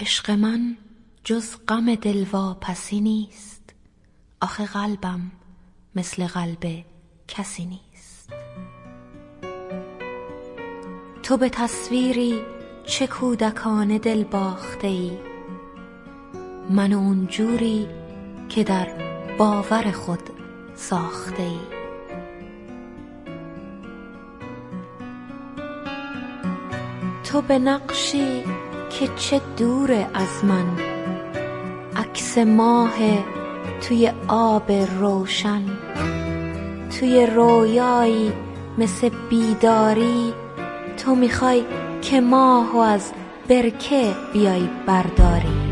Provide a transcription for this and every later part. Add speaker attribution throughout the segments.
Speaker 1: عشق من جز غم دلواپسی نیست، آخه قلبم مثل قلب کسی نیست. تو به تصویری چه کودکانه دل باخته ای، من اون جوری که در باور خود ساخته ای. تو به نقشی که چه دور از من، عکس ماه توی آب روشن، توی رویایی مثل بیداری، تو میخوای که ماهو از برکه بیای برداری.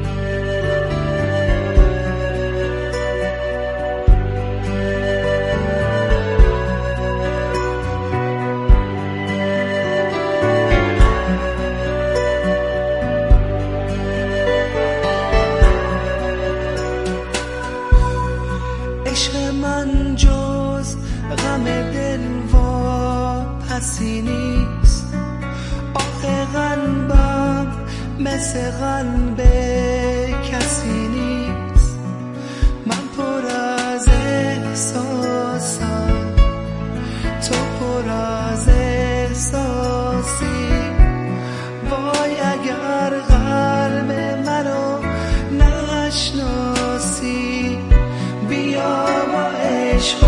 Speaker 2: عشق من جز غم دلواپسی نیست، آخه قلبم مثل قلب کسی نیست. من پر از احساسم، تو پر از احساسی، وای اگر قلب منو نشناسی، بیا با عشق و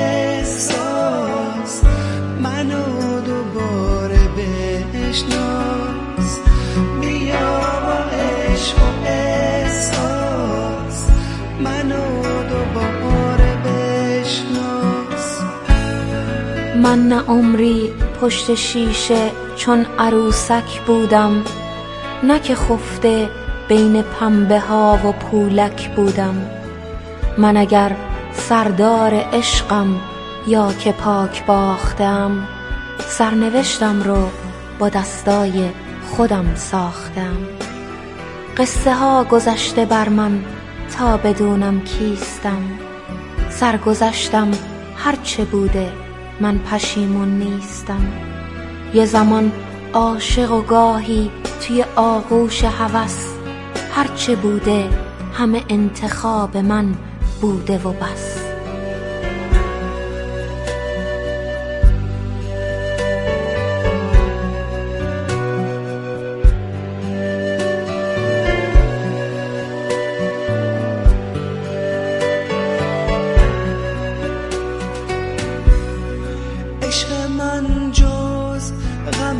Speaker 2: احساس منو دوباره بشناس. بیا با عشق و احساس منو دوباره بشناس.
Speaker 1: من نه عمری پشت شیشه چون عروسک بودم، نه که خفته بین پنبه ها و پولک بودم. من اگر سردار عشقم یا که پاک باختم، سرنوشتم رو با دستای خودم ساختم. قصه ها گذشته بر من تا بدونم کیستم، سرگذشتم هرچه بوده من پشیمون نیستم. یه زمان عاشق و گاهی توی آغوش هوس، هرچه بوده همه انتخاب من بوده و بس.
Speaker 2: عشق من جز غم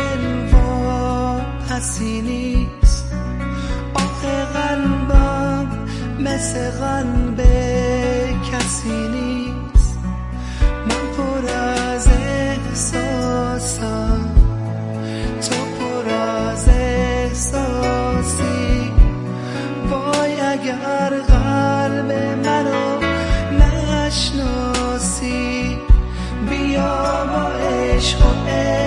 Speaker 2: دلواپسی نیست، آخه قلبم مثل قلب کسی نیست. من پر از احساسم، تو پر از احساسی، وای اگر قلب منو نشناسی، بیا با عشق و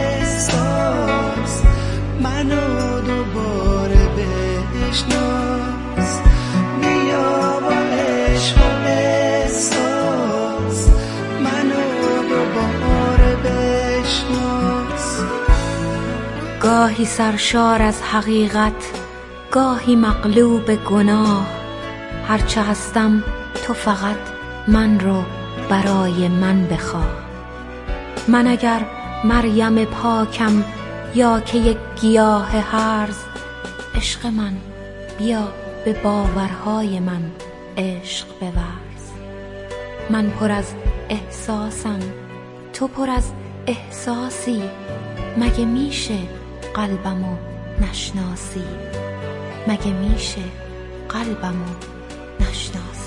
Speaker 2: احساس منو دوباره بشناس. بیا با عشق و احساس منو دوباره بشناس.
Speaker 1: گاهی سرشار از حقیقت، گاهی مغلوب گناه، هرچه هستم تو فقط من رو برای من بخواه. من اگر مریم پاکم یا که یک گیاه هرز، عشق من بیا به باورهای من عشق بورز. من پر از احساسم، تو پر از احساسی، مگه میشه قلبمو نشناسی؟ مگه میشه قلبمو نشناسی؟